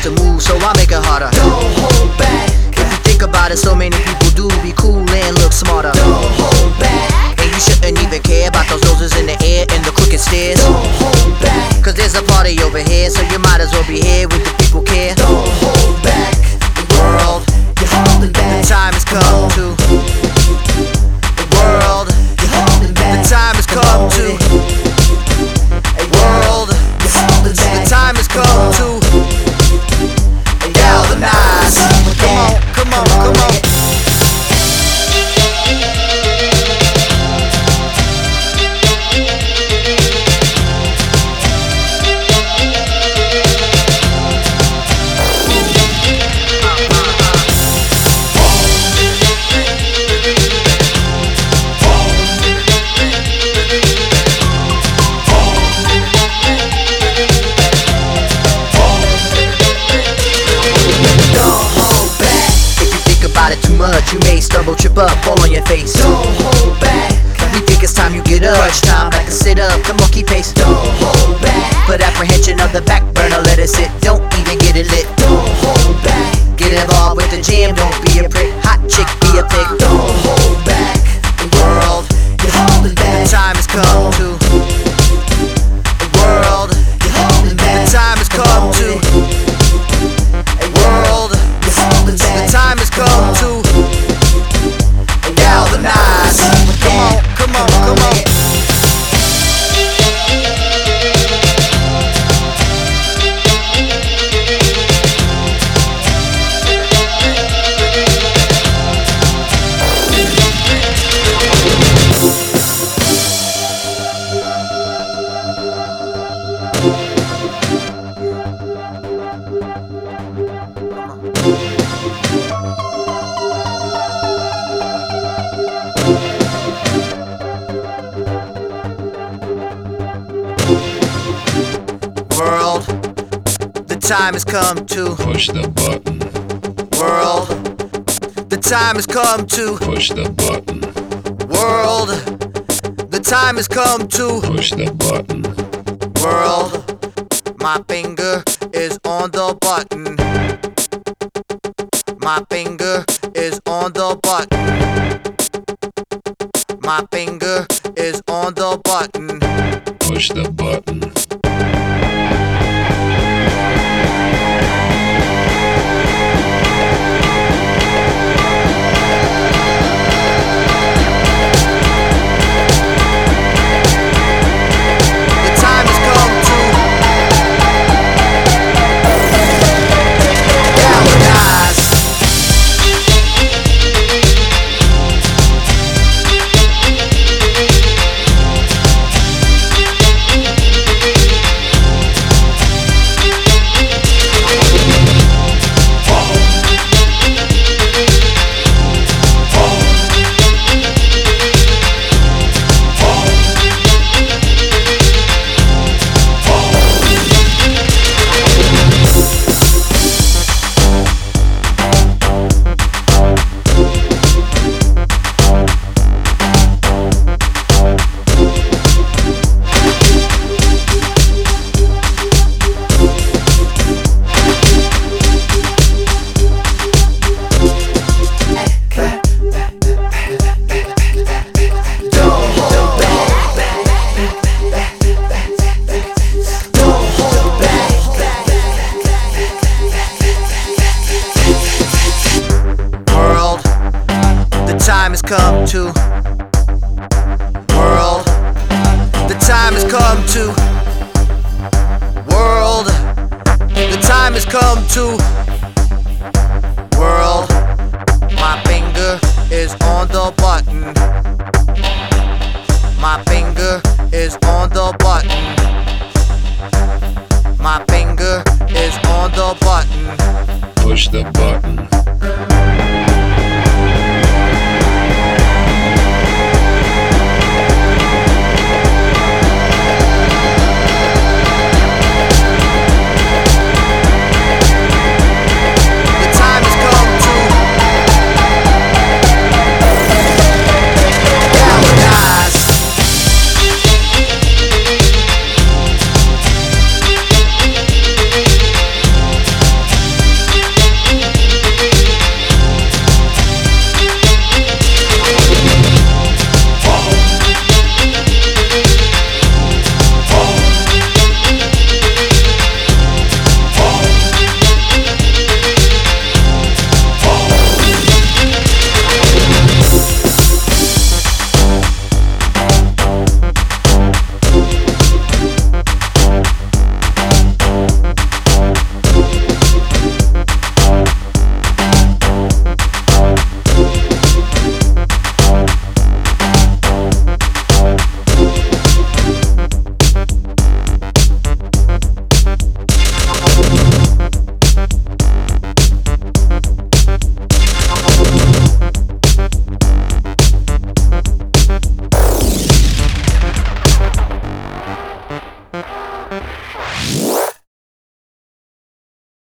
to move, so I make it harder. Don't hold back. If you think about it, so many people do be cool and look smarter. Don't hold back. And you shouldn't even care about those noses in the air and the crooked stairs. Don't hold back. Cause there's a party over here, so you might as well be here with the people care. Don't hold back. The world, You're holding back. the time has come to. The world, You're holding back. the time has come to. World, You're holding back. the time has come to galvanize. Come on, come on. Too much, you may stumble, trip up, fall on your face. Don't hold back. We think it's time you get up. Crunch time, like a sit up, come on, keep pace. Don't hold back. Put apprehension on the back burner, let it sit. Don't even get it lit. Don't hold back. Get involved with the jam, don't be a prick. Hot chick, be a pig. Don't hold back. The world, You're holding back. the time has come to. The world, You're holding back. the time has come to. The world, You're holding back. the time has come to galvanize. Come on, come on. World, the time has come to Push the button. world. The time has come to Push the button. world. The time has come to Push the button. world. My finger is on the button. My finger is on the button. My finger is on the button. Push the button. The time has come to galvanize. Time has come to world. The time has come to world. The time has come to world. My finger is on the button. My finger is on the button. My finger is on the button. Push the button.